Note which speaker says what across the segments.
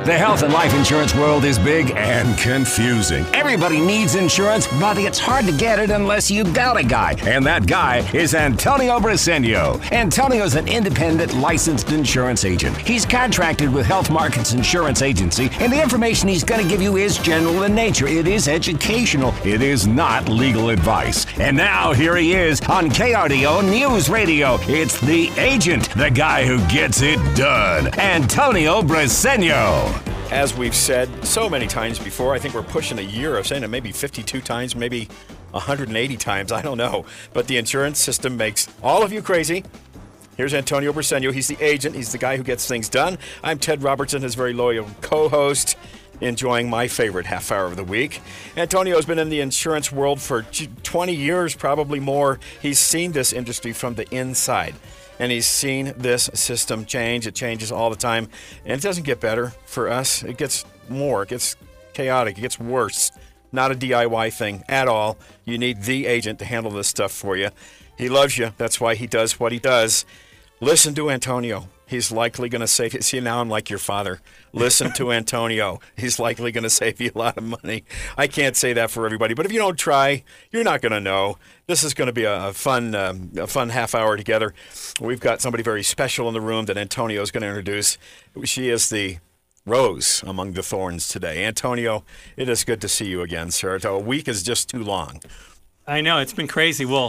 Speaker 1: The health and life insurance world is big and confusing. Everybody needs insurance, but it's hard to get it unless you got a guy. And that guy is Antonio Briseño. Antonio's an independent licensed insurance agent. He's contracted with Health Markets Insurance Agency, and the information he's going to give you is general in nature. It is educational. It is not legal advice. And now here he is on KRDO News Radio. It's the agent, the guy who gets it done, Antonio Briseño.
Speaker 2: As we've said so many times before, I think we're pushing a year of saying it maybe 52 times, maybe 180 times, I don't know. But the insurance system makes all of you crazy. Here's Antonio Briseño. He's the agent. He's the guy who gets things done. I'm Ted Robertson, his very loyal co-host, enjoying my favorite half hour of the week. Antonio's been in the insurance world for 20 years, probably more. He's seen this industry from the inside. And he's seen this system change. It changes all the time. And it doesn't get better for us. It gets more. It gets chaotic. It gets worse. Not a DIY thing at all. You need the agent to handle this stuff for you. He loves you. That's why he does what he does. Listen to Antonio. He's likely going to save you. See, now I'm like your father. Listen to Antonio. He's likely going to save you a lot of money. I can't say that for everybody, but if you don't try, you're not going to know. This is going to be a fun half hour together. We've got somebody very special in the room that Antonio is going to introduce. She is the rose among the thorns today. Antonio, it is good to see you again, sir. A week is just too long.
Speaker 3: I know. It's been crazy. Well,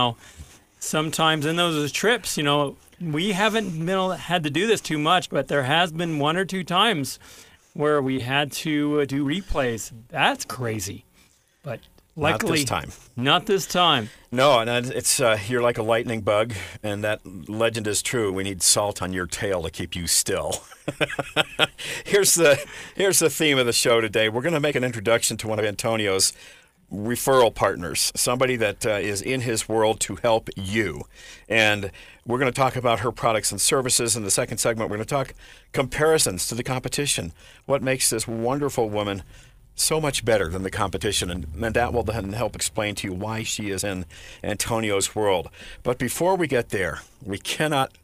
Speaker 3: sometimes in those trips, we haven't had to do this too much, but there has been one or two times where we had to do replays. That's crazy. But luckily, not this time.
Speaker 2: No, and it's you're like a lightning bug, and that legend is true. We need salt on your tail to keep you still. Here's the theme of the show today. We're going to make an introduction to one of Antonio's referral partners, somebody that is in his world to help you. And we're going to talk about her products and services. In the second segment, we're going to talk comparisons to the competition. What makes this wonderful woman so much better than the competition? And that will then help explain to you why she is in Antonio's world. But before we get there, we cannot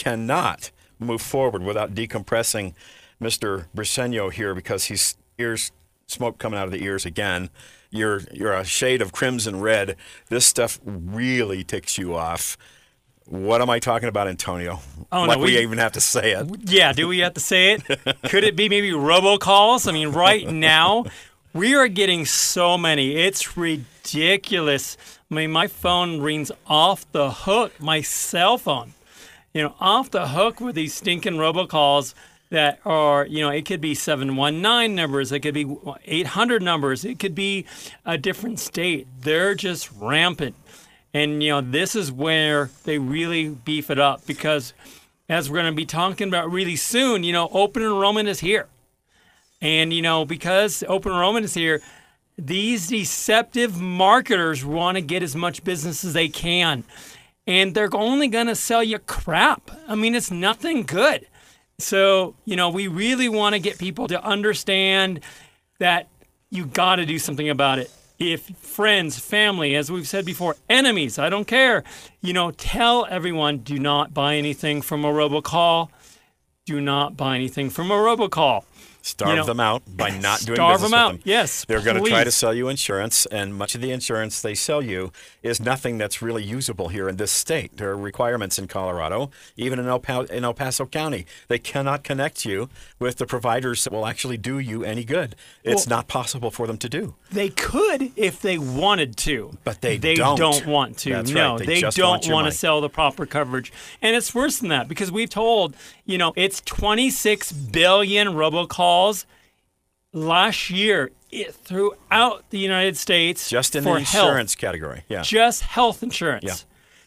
Speaker 2: move forward without decompressing Mr. Briseño here, because he's smoke coming out of the ears again. You're a shade of crimson red. This stuff really ticks you off. What am I talking about, Antonio?
Speaker 3: Oh,
Speaker 2: like
Speaker 3: no,
Speaker 2: we even have to say it.
Speaker 3: Yeah, do we have to say it? Could it be maybe robocalls? I mean, right now, we are getting so many. It's ridiculous. I mean, my phone rings off the hook, my cell phone. Off the hook with these stinking robocalls that are, it could be 719 numbers, it could be 800 numbers, it could be a different state. They're just rampant. And, this is where they really beef it up, because as we're going to be talking about really soon, open enrollment is here. And, because open enrollment is here, these deceptive marketers want to get as much business as they can. And they're only going to sell you crap. I mean, it's nothing good. So, we really want to get people to understand that you got to do something about it. If friends, family, as we've said before, enemies, I don't care, tell everyone, do not buy anything from a robocall. Do not buy anything from a robocall.
Speaker 2: Starve them out by not doing
Speaker 3: starve
Speaker 2: business
Speaker 3: them out.
Speaker 2: with them.
Speaker 3: Yes,
Speaker 2: They're going to
Speaker 3: please.
Speaker 2: try to sell you insurance, and much of the insurance they sell you is nothing that's really usable here in this state. There are requirements in Colorado, even in El Paso County. They cannot connect you with the providers that will actually do you any good. It's not possible for them to do.
Speaker 3: They could if they wanted to.
Speaker 2: But they
Speaker 3: don't want to.
Speaker 2: That's
Speaker 3: no,
Speaker 2: right.
Speaker 3: they
Speaker 2: just
Speaker 3: don't
Speaker 2: your
Speaker 3: want to
Speaker 2: money.
Speaker 3: sell the proper coverage. And it's worse than that, because we've told, it's 26 billion robocalls last year throughout the United States.
Speaker 2: Just in
Speaker 3: for
Speaker 2: the insurance
Speaker 3: health.
Speaker 2: category. Yeah.
Speaker 3: Just health insurance.
Speaker 2: Yeah.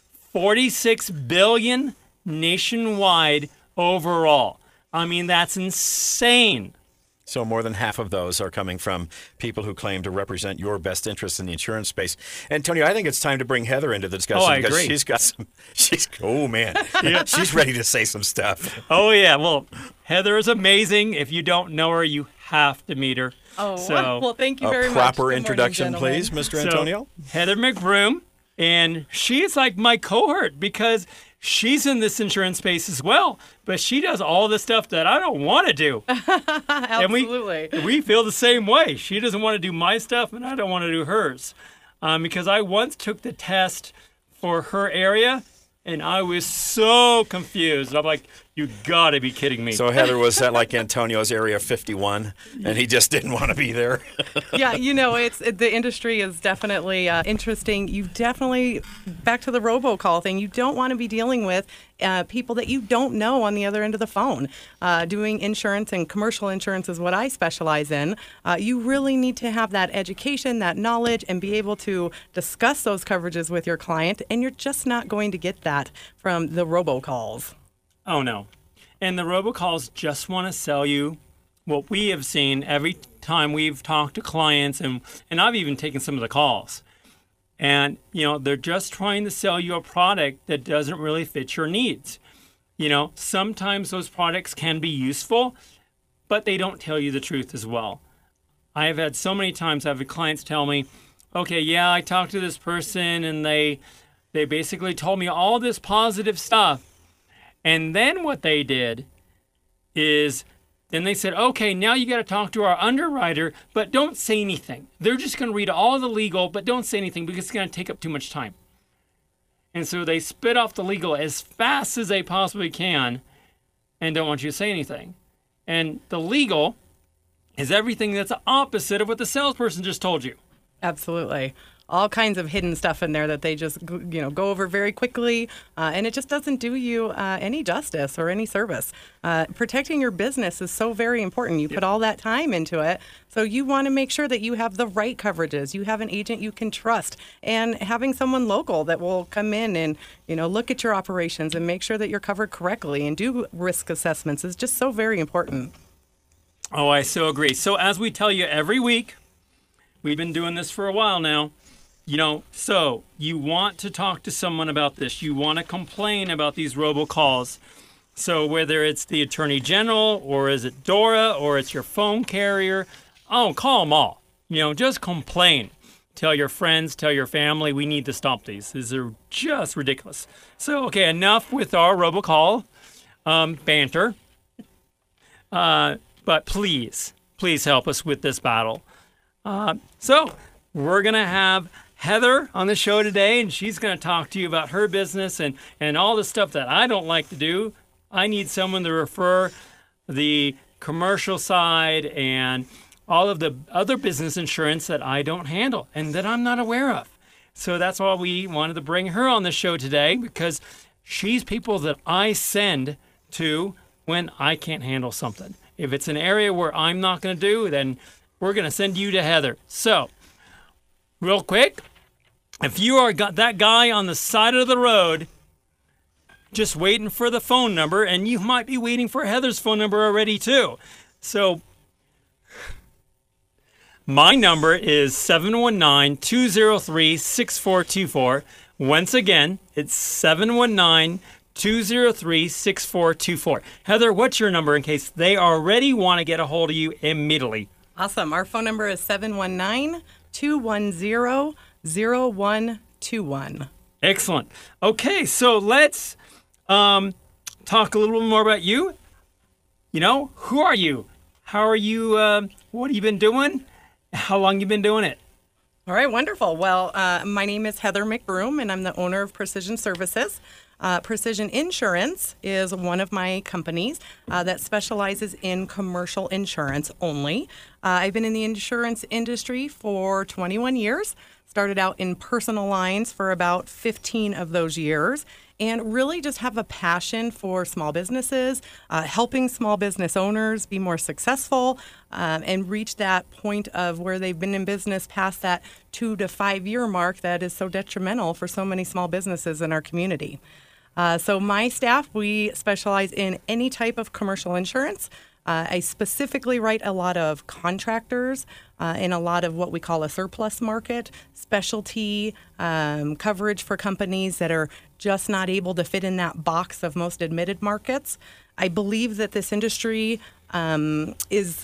Speaker 3: 46 billion nationwide overall. I mean, that's insane.
Speaker 2: So more than half of those are coming from people who claim to represent your best interest in the insurance space. Antonio, I think it's time to bring Heather into the discussion.
Speaker 3: I
Speaker 2: because
Speaker 3: agree.
Speaker 2: she's ready to say some stuff.
Speaker 3: Oh, yeah. Well, Heather is amazing. If you don't know her, you have to meet her.
Speaker 4: Oh,
Speaker 3: so,
Speaker 4: well, thank you very much.
Speaker 2: A proper
Speaker 4: Good
Speaker 2: introduction,
Speaker 4: morning,
Speaker 2: please, Mr. Antonio.
Speaker 3: Heather McBroom, and she is like my cohort, because she's in this insurance space as well, but she does all the stuff that I don't want to do.
Speaker 4: Absolutely.
Speaker 3: And we feel the same way. She doesn't want to do my stuff, and I don't want to do hers. Because I once took the test for her area, and I was so confused. I'm like, you got to be kidding me.
Speaker 2: So Heather, was that like Antonio's Area 51, and he just didn't want to be there?
Speaker 4: Yeah, the industry is definitely interesting. You definitely, back to the robocall thing, you don't want to be dealing with people that you don't know on the other end of the phone. Doing insurance and commercial insurance is what I specialize in. You really need to have that education, that knowledge, and be able to discuss those coverages with your client, and you're just not going to get that from the robocalls.
Speaker 3: Oh, no. And the robocalls just want to sell you what we have seen every time we've talked to clients, and I've even taken some of the calls. And, they're just trying to sell you a product that doesn't really fit your needs. Sometimes those products can be useful, but they don't tell you the truth as well. I have had so many times I've had clients tell me, okay, yeah, I talked to this person, and they basically told me all this positive stuff. And then what they did is, then they said, okay, now you got to talk to our underwriter, but don't say anything. They're just going to read all the legal, but don't say anything because it's going to take up too much time. And so they spit off the legal as fast as they possibly can and don't want you to say anything. And the legal is everything that's the opposite of what the salesperson just told you.
Speaker 4: Absolutely. All kinds of hidden stuff in there that they just go over very quickly, and it just doesn't do you any justice or any service. Protecting your business is so very important. You put all that time into it, so you want to make sure that you have the right coverages. You have an agent you can trust, and having someone local that will come in and look at your operations and make sure that you're covered correctly and do risk assessments is just so very important.
Speaker 3: Oh, I so agree. So as we tell you every week, we've been doing this for a while now. So you want to talk to someone about this. You want to complain about these robocalls. So whether it's the Attorney General or is it Dora or it's your phone carrier, call them all. Just complain. Tell your friends, tell your family, we need to stop these. These are just ridiculous. So, okay, enough with our robocall banter. But please help us with this battle. So we're going to have Heather on the show today, and she's going to talk to you about her business and all the stuff that I don't like to do. I need someone to refer the commercial side and all of the other business insurance that I don't handle and that I'm not aware of. So that's why we wanted to bring her on the show today, because she's people that I send to when I can't handle something. If it's an area where I'm not going to do, then we're going to send you to Heather. So, real quick, if you are that guy on the side of the road just waiting for the phone number, and you might be waiting for Heather's phone number already too. So my number is 719-203-6424. Once again, it's 719-203-6424. Heather, what's your number in case they already want to get a hold of you immediately?
Speaker 4: Awesome. Our phone number is 719-210-0121.
Speaker 3: Excellent. Okay, so let's talk a little bit more about you. Who are you? How are you? What have you been doing? How long you been doing it?
Speaker 4: All right, wonderful. Well, my name is Heather McBroom, and I'm the owner of Precision Services. Precision Insurance is one of my companies that specializes in commercial insurance only. I've been in the insurance industry for 21 years, started out in personal lines for about 15 of those years, and really just have a passion for small businesses, helping small business owners be more successful and reach that point of where they've been in business past that 2 to 5 year mark that is so detrimental for so many small businesses in our community. So my staff, we specialize in any type of commercial insurance. I specifically write a lot of contractors in a lot of what we call a surplus market, specialty coverage for companies that are just not able to fit in that box of most admitted markets. I believe that this industry is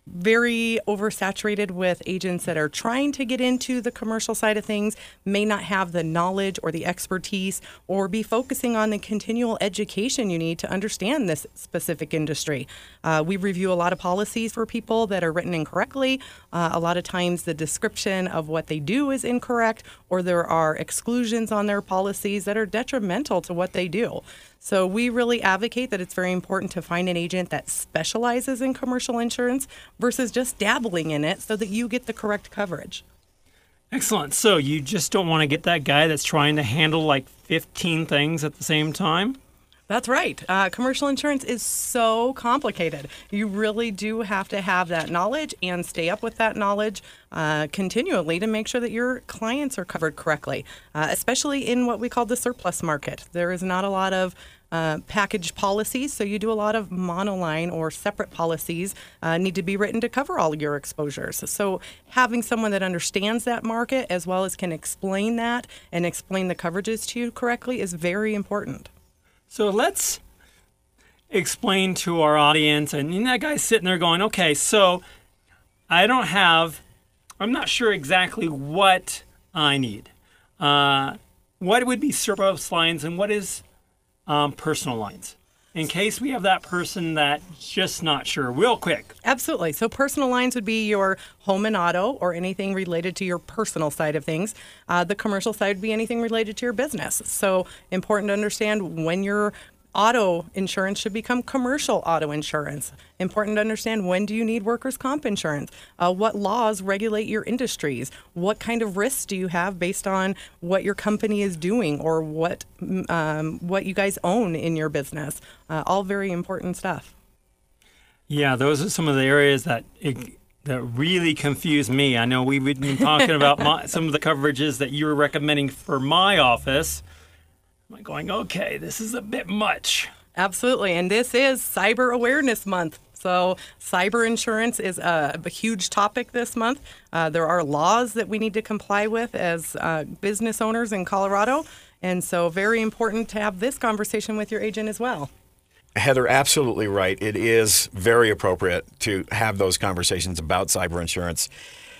Speaker 4: very oversaturated with agents that are trying to get into the commercial side of things, may not have the knowledge or the expertise, or be focusing on the continual education you need to understand this specific industry. We review a lot of policies for people that are written incorrectly. A lot of times the description of what they do is incorrect, or there are exclusions on their policies that are detrimental to what they do. So we really advocate that it's very important to find an agent that specializes in commercial insurance versus just dabbling in it so that you get the correct coverage.
Speaker 3: Excellent. So you just don't want to get that guy that's trying to handle like 15 things at the same time?
Speaker 4: That's right. Commercial insurance is so complicated. You really do have to have that knowledge and stay up with that knowledge continually to make sure that your clients are covered correctly, especially in what we call the surplus market. There is not a lot of package policies, so you do a lot of monoline or separate policies need to be written to cover all your exposures. So having someone that understands that market as well as can explain that and explain the coverages to you correctly is very important.
Speaker 3: So let's explain to our audience, and that guy's sitting there going, okay, so I'm not sure exactly what I need. What would be surplus lines and what is personal lines? In case we have that person that's just not sure, real quick.
Speaker 4: Absolutely. So personal lines would be your home and auto or anything related to your personal side of things. The commercial side would be anything related to your business. So important to understand when your auto insurance should become commercial auto insurance. Important to understand when do you need workers' comp insurance? What laws regulate your industries? What kind of risks do you have based on what your company is doing or what you guys own in your business? All very important stuff.
Speaker 3: Yeah, those are some of the areas that really confuse me. I know we've been talking about some of the coverages that you were recommending for my office. I'm going, okay, this is a bit much.
Speaker 4: Absolutely. And this is Cyber Awareness Month. So cyber insurance is a huge topic this month. There are laws that we need to comply with as business owners in Colorado. And so very important to have this conversation with your agent as well.
Speaker 2: Heather, absolutely right. It is very appropriate to have those conversations about cyber insurance.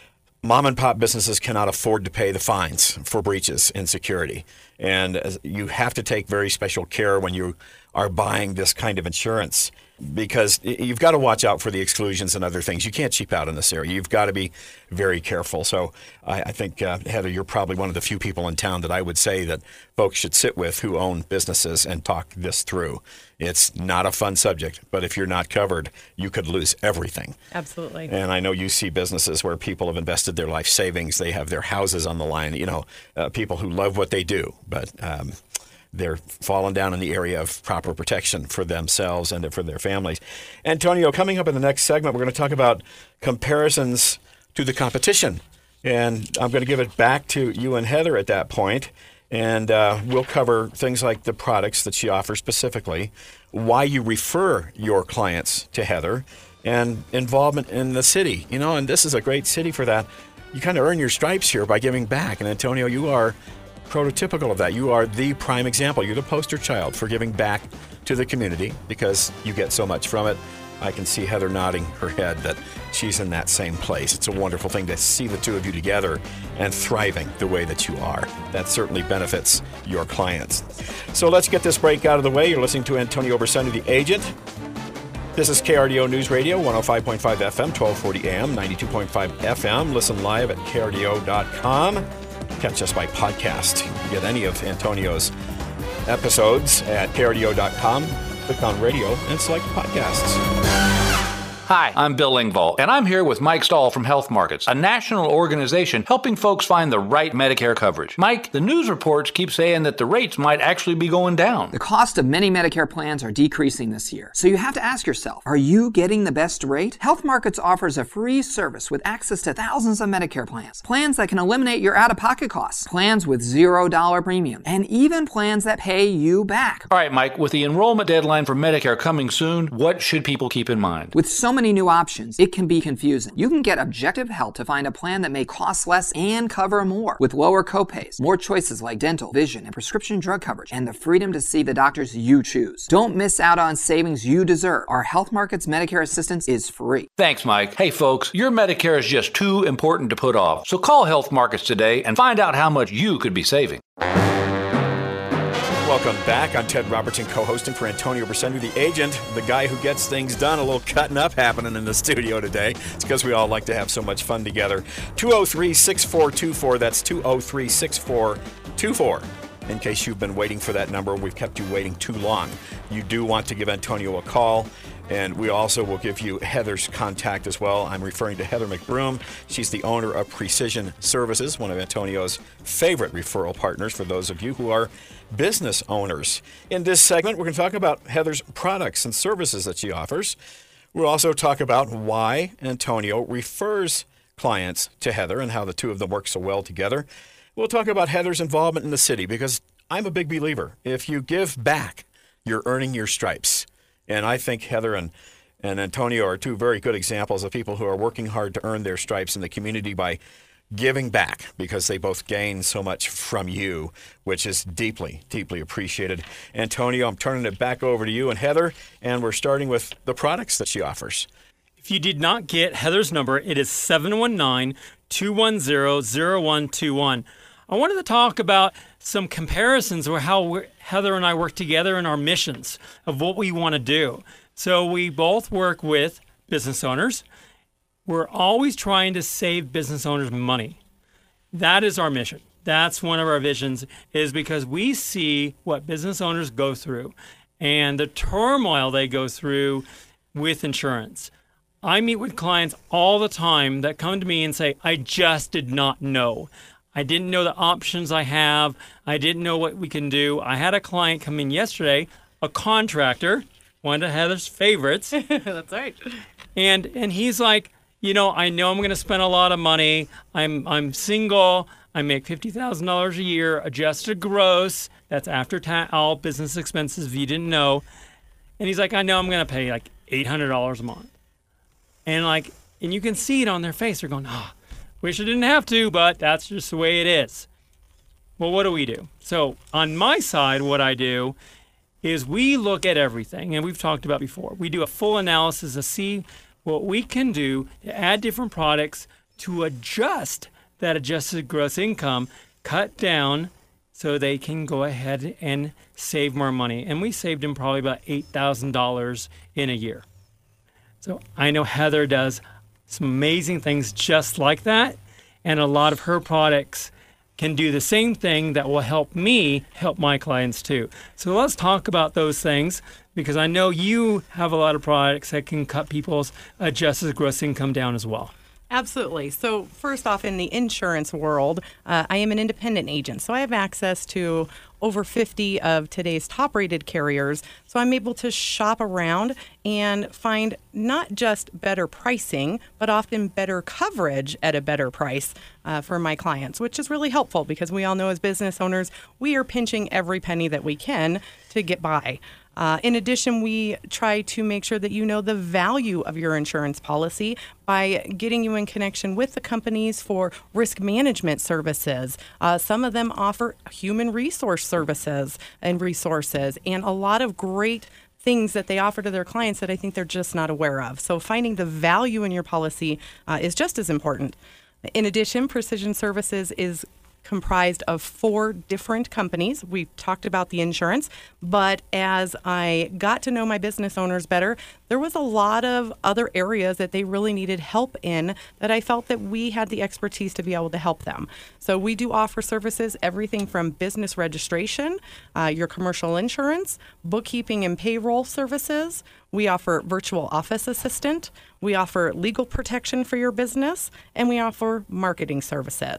Speaker 2: Mom and pop businesses cannot afford to pay the fines for breaches in security. And you have to take very special care when you are buying this kind of insurance because you've got to watch out for the exclusions and other things. You can't cheap out in this area. You've got to be very careful. So I think, Heather, you're probably one of the few people in town that I would say that folks should sit with who own businesses and talk this through. It's not a fun subject, but if you're not covered, you could lose everything.
Speaker 4: Absolutely.
Speaker 2: And I know you see businesses where people have invested their life savings. They have their houses on the line, people who love what they do, but they're falling down in the area of proper protection for themselves and for their families. Antonio, coming up in the next segment, we're going to talk about comparisons to the competition. And I'm going to give it back to you and Heather at that point. And we'll cover things like the products that she offers specifically, why you refer your clients to Heather, and involvement in the city. And this is a great city for that. You kind of earn your stripes here by giving back. And Antonio, you are prototypical of that. You are the prime example. You're the poster child for giving back to the community because you get so much from it. I can see Heather nodding her head that she's in that same place. It's a wonderful thing to see the two of you together and thriving the way that you are. That certainly benefits your clients. So let's get this break out of the way. You're listening to Antonio Obersendio, the agent. This is KRDO News Radio, 105.5 FM, 1240 AM, 92.5 FM. Listen live at krdo.com. Catch us by podcast. You can get any of Antonio's episodes at krdo.com. Click on radio and select podcasts.
Speaker 5: Hi, I'm Bill Engvall, and I'm here with Mike Stahl from Health Markets, a national organization helping folks find the right Medicare coverage. Mike, the news reports keep saying that the rates might actually be going down.
Speaker 6: The cost of many Medicare plans are decreasing this year. So you have to ask yourself, are you getting the best rate? Health Markets offers a free service with access to thousands of Medicare plans. Plans that can eliminate your out-of-pocket costs. Plans with $0 premium. And even plans that pay you back.
Speaker 5: All right, Mike, with the enrollment deadline for Medicare coming soon, what should people keep in mind?
Speaker 6: With so many new options, it can be confusing. You can get objective help to find a plan that may cost less and cover more, with lower copays, more choices like dental, vision, and prescription drug coverage, and the freedom to see the doctors you choose. Don't miss out on savings you deserve. Our Health Markets Medicare assistance is free.
Speaker 5: Thanks, Mike. Hey, folks, your Medicare is just too important to put off. So call Health Markets today and find out how much you could be saving.
Speaker 2: Welcome back. I'm Ted Robertson, co-hosting for Antonio Briseno, the agent, the guy who gets things done. A little cutting up happening in the studio today. It's because we all like to have so much fun together. 203-6424. That's 203-6424. In case you've been waiting for that number, we've kept you waiting too long. You do want to give Antonio a call. And we also will give you Heather's contact as well. I'm referring to Heather McBroom. She's the owner of Precision Services, one of Antonio's favorite referral partners for those of you who are business owners. In this segment, we're going to talk about Heather's products and services that she offers. We'll also talk about why Antonio refers clients to Heather and how the two of them work so well together. We'll talk about Heather's involvement in the city, because I'm a big believer. If you give back, you're earning your stripes. And I think Heather and Antonio are two very good examples of people who are working hard to earn their stripes in the community by giving back, because they both gain so much from you, which is deeply, deeply appreciated. Antonio, I'm turning it back over to you and Heather, and we're starting with the products that she offers.
Speaker 3: If you did not get Heather's number, it is 719-210-0121. I wanted to talk about some comparisons of how Heather and I work together in our missions of what we want to do. So we both work with business owners. We're always trying to save business owners money. That is our mission. That's one of our visions, is because we see what business owners go through and the turmoil they go through with insurance. I meet with clients all the time that come to me and say, I just did not know. I didn't know the options I have. I didn't know what we can do. I had a client come in yesterday, a contractor, one of Heather's favorites.
Speaker 4: That's right.
Speaker 3: And he's like, I know I'm going to spend a lot of money. I'm single. I make $50,000 a year, adjusted gross. That's after all business expenses, if you didn't know. And he's like, I know I'm going to pay like $800 a month. And you can see it on their face. They're going, wish I didn't have to, but that's just the way it is. Well, what do we do? So on my side, what I do is we look at everything, and we've talked about before. We do a full analysis to see what we can do to add different products to adjust that adjusted gross income, cut down so they can go ahead and save more money. And we saved them probably about $8,000 in a year. So I know Heather does some amazing things just like that, and a lot of her products can do the same thing that will help me help my clients too. So let's talk about those things, because I know you have a lot of products that can cut people's adjusted gross income down as well.
Speaker 4: Absolutely. So first off, in the insurance world, I am an independent agent. So I have access to over 50 of today's top-rated carriers. So I'm able to shop around and find not just better pricing, but often better coverage at a better price for my clients, which is really helpful, because we all know as business owners, we are pinching every penny that we can to get by. In addition, we try to make sure that you know the value of your insurance policy by getting you in connection with the companies for risk management services. Some of them offer human resource services and resources, and a lot of great things that they offer to their clients that I think they're just not aware of. So finding the value in your policy is just as important. In addition, Precision Services is comprised of 4 different companies. We've talked about the insurance, but as I got to know my business owners better, there was a lot of other areas that they really needed help in that I felt that we had the expertise to be able to help them. So we do offer services, everything from business registration, your commercial insurance, bookkeeping and payroll services. We offer virtual office assistant. We offer legal protection for your business, and we offer marketing services.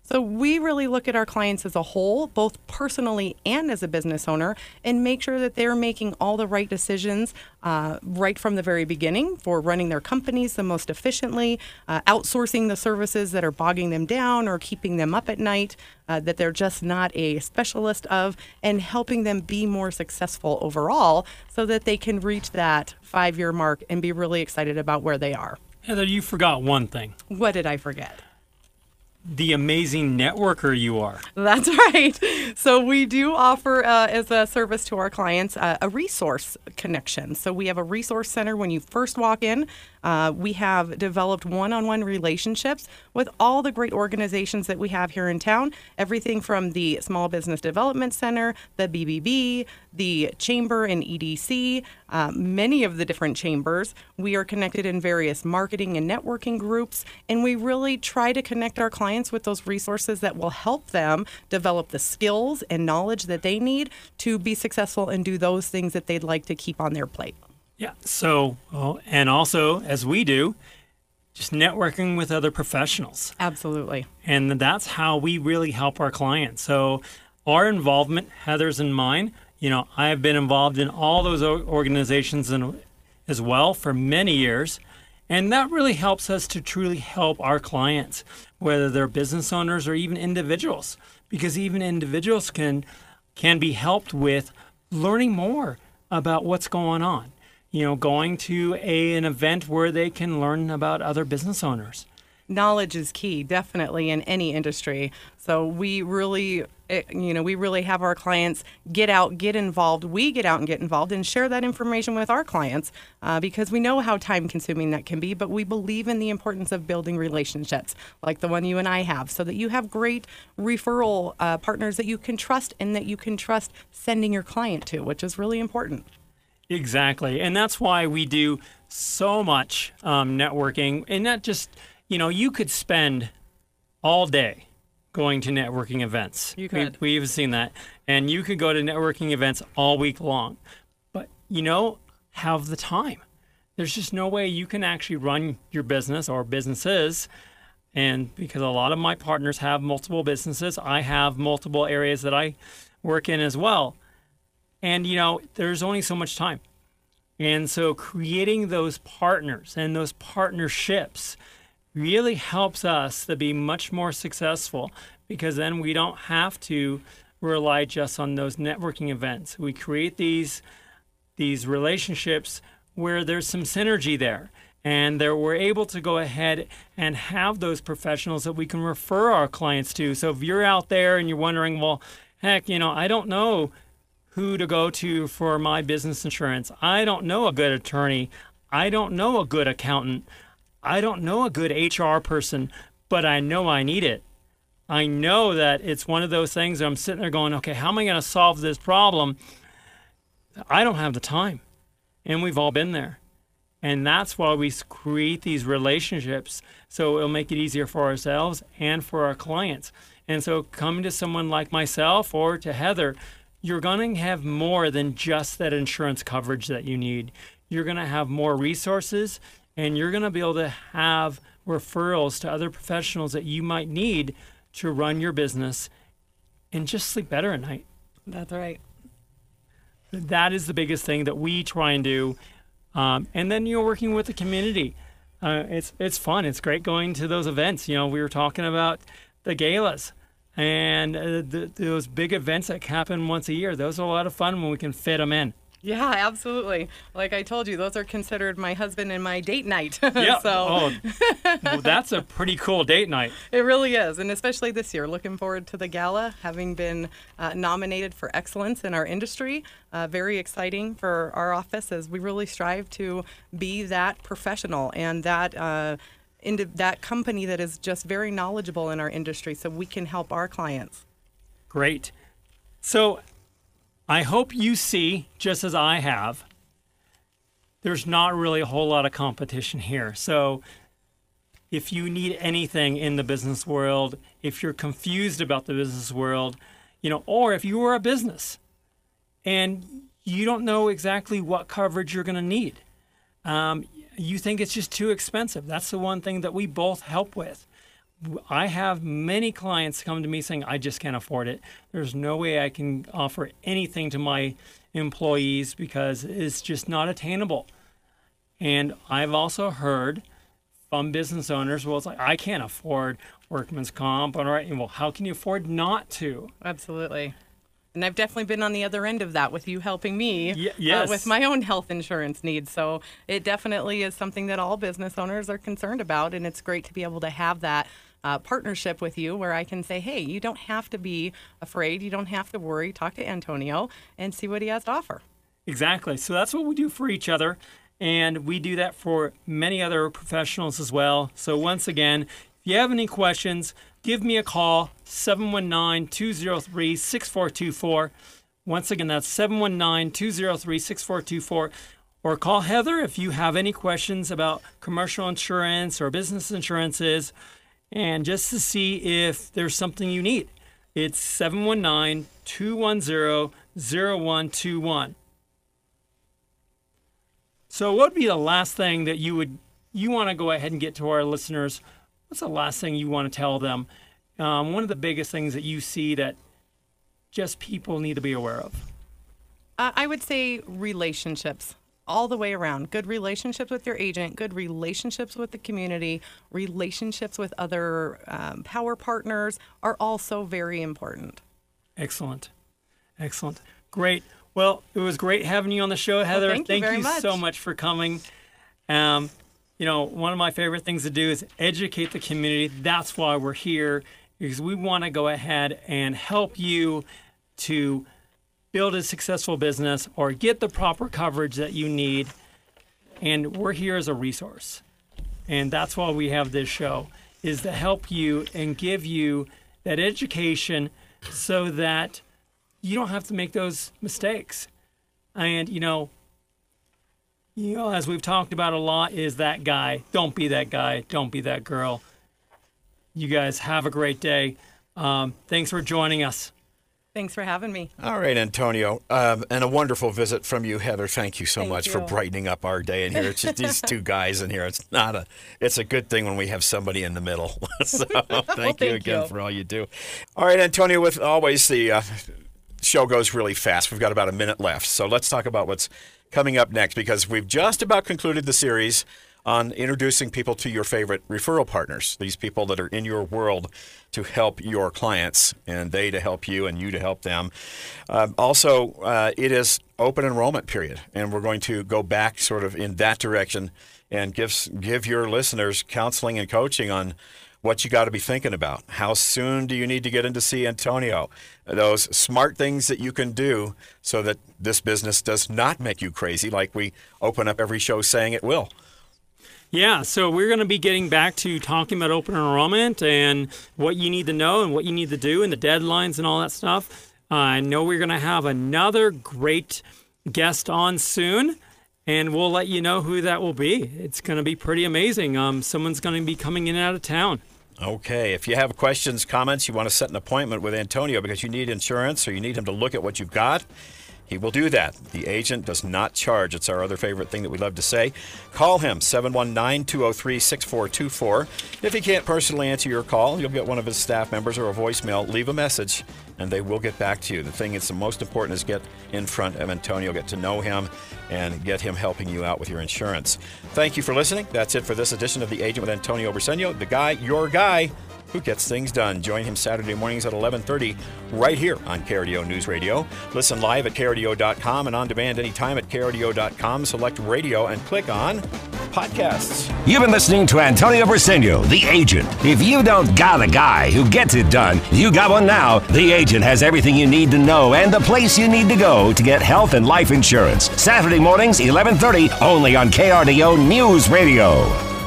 Speaker 4: So we really look at our clients as a whole, both personally and as a business owner, and make sure that they're making all the right decisions right from the very beginning for running their companies the most efficiently, outsourcing the services that are bogging them down or keeping them up at night, that they're just not a specialist of, and helping them be more successful overall so that they can reach that 5-year mark and be really excited about where they are.
Speaker 3: Heather, you forgot one thing.
Speaker 4: What did I forget?
Speaker 3: The amazing networker you are.
Speaker 4: That's right. So we do offer as a service to our clients a resource connection. So we have a resource center when you first walk in. We have developed one-on-one relationships with all the great organizations that we have here in town. Everything from the Small Business Development Center, the BBB, the Chamber and EDC, many of the different chambers. We are connected in various marketing and networking groups, and we really try to connect our clients with those resources that will help them develop the skills and knowledge that they need to be successful and do those things that they'd like to keep on their plate.
Speaker 3: Yeah. So, and also, as we do, just networking with other professionals.
Speaker 4: Absolutely. And
Speaker 3: that's how we really help our clients. So our involvement, Heather's and mine, I have been involved in all those organizations as well for many years. And that really helps us to truly help our clients, whether they're business owners or even individuals, because even individuals can be helped with learning more about what's going on. Going to an event where they can learn about other business owners.
Speaker 4: Knowledge is key, definitely, in any industry. So we really have our clients get out, get involved. We get out and get involved and share that information with our clients because we know how time-consuming that can be, but we believe in the importance of building relationships like the one you and I have so that you have great referral partners that you can trust and that you can trust sending your client to, which is really important.
Speaker 3: Exactly. And that's why we do so much networking. And not just, you could spend all day going to networking events.
Speaker 4: You could.
Speaker 3: We've seen that. And you could go to networking events all week long. But, have the time. There's just no way you can actually run your business or businesses. And because a lot of my partners have multiple businesses, I have multiple areas that I work in as well. And, there's only so much time. And so creating those partners and those partnerships really helps us to be much more successful because then we don't have to rely just on those networking events. We create these relationships where there's some synergy there. And we're able to go ahead and have those professionals that we can refer our clients to. So if you're out there and you're wondering, well, heck, I don't know who to go to for my business insurance. I don't know a good attorney. I don't know a good accountant. I don't know a good HR person, but I know I need it. I know that it's one of those things that I'm sitting there going, okay, how am I going to solve this problem? I don't have the time. And we've all been there. And that's why we create these relationships so it'll make it easier for ourselves and for our clients. And so coming to someone like myself or to Heather, you're going to have more than just that insurance coverage that you need. You're going to have more resources, and you're going to be able to have referrals to other professionals that you might need to run your business and just sleep better at night.
Speaker 4: That's right.
Speaker 3: That is the biggest thing that we try and do. And then, working with the community. It's fun. It's great going to those events. We were talking about the galas. And those big events that happen once a year, those are a lot of fun when we can fit them in.
Speaker 4: Yeah, absolutely. Like I told you, those are considered my husband and my date night.
Speaker 3: Yeah.
Speaker 4: So.
Speaker 3: Well, that's a pretty cool date night.
Speaker 4: It really is. And especially this year, looking forward to the gala, having been nominated for excellence in our industry. Very exciting for our office as we really strive to be that professional and that into that company that is just very knowledgeable in our industry so we can help our clients.
Speaker 3: Great. So I hope you see, just as I have, there's not really a whole lot of competition here. So if you need anything in the business world, if you're confused about the business world, or if you are a business and you don't know exactly what coverage you're going to need, you think it's just too expensive. That's the one thing that we both help with. I have many clients come to me saying, I just can't afford it. There's no way I can offer anything to my employees because it's just not attainable. And I've also heard from business owners, well, it's like, I can't afford workman's comp. All right, well, how can you afford not to?
Speaker 4: Absolutely. And I've definitely been on the other end of that with you helping me
Speaker 3: yes.
Speaker 4: With my own health insurance needs. So it definitely is something that all business owners are concerned about. And it's great to be able to have that partnership with you where I can say, hey, you don't have to be afraid. You don't have to worry. Talk to Antonio and see what he has to offer.
Speaker 3: Exactly. So that's what we do for each other. And we do that for many other professionals as well. So once again, if you have any questions, give me a call, 719-203-6424. Once again, that's 719-203-6424. Or call Heather if you have any questions about commercial insurance or business insurances, and just to see if there's something you need. It's 719-210-0121. So what would be the last thing that you want to go ahead and get to our listeners? What's the last thing you want to tell them? One of the biggest things that you see that just people need to be aware of?
Speaker 4: I would say relationships all the way around. Good relationships with your agent, good relationships with the community, relationships with other power partners are also very important.
Speaker 3: Excellent. Excellent. Great. Well, it was great having you on the show, Heather.
Speaker 4: Well, thank you
Speaker 3: so much for coming. One of my favorite things to do is educate the community. That's why we're here, because we want to go ahead and help you to build a successful business or get the proper coverage that you need. And we're here as a resource. And that's why we have this show, is to help you and give you that education so that you don't have to make those mistakes. And, as we've talked about a lot, is that guy. Don't be that guy. Don't be that girl. You guys have a great day. Thanks for joining us.
Speaker 4: Thanks for having me.
Speaker 2: All right, Antonio. And a wonderful visit from you, Heather. Thank you so much for brightening up our day in here. It's just these two guys in here. It's a good thing when we have somebody in the middle. So thank you again for all you do. All right, Antonio, with always the show goes really fast. We've got about a minute left. So let's talk about what's coming up next, because we've just about concluded the series on introducing people to your favorite referral partners, these people that are in your world to help your clients, and they to help you and you to help them. It is open enrollment period, and we're going to go back sort of in that direction and give your listeners counseling and coaching on what you got to be thinking about. How soon do you need to get in to see Antonio? Those smart things that you can do so that this business does not make you crazy, like we open up every show saying it will.
Speaker 3: Yeah, so we're going to be getting back to talking about open enrollment and what you need to know and what you need to do and the deadlines and all that stuff. I know we're going to have another great guest on soon, and we'll let you know who that will be. It's going to be pretty amazing. Someone's going to be coming in and out of town.
Speaker 2: Okay, if you have questions, comments, you want to set an appointment with Antonio because you need insurance or you need him to look at what you've got, he will do that. The agent does not charge. It's our other favorite thing that we love to say. Call him, 719-203-6424. If he can't personally answer your call, you'll get one of his staff members or a voicemail. Leave a message, and they will get back to you. The thing that's the most important is get in front of Antonio, get to know him, and get him helping you out with your insurance. Thank you for listening. That's it for this edition of The Agent with Antonio Briseño, the guy, your guy, who gets things done. Join him Saturday mornings at 11:30 right here on KRDO News Radio. Listen live at KRDO.com and on demand anytime at KRDO.com. Select radio and click on podcasts.
Speaker 1: You've been listening to Antonio Briseño, The Agent. If you don't got a guy who gets it done, you got one now. The Agent has everything you need to know and the place you need to go to get health and life insurance. Saturday mornings, 11:30, only on KRDO News Radio.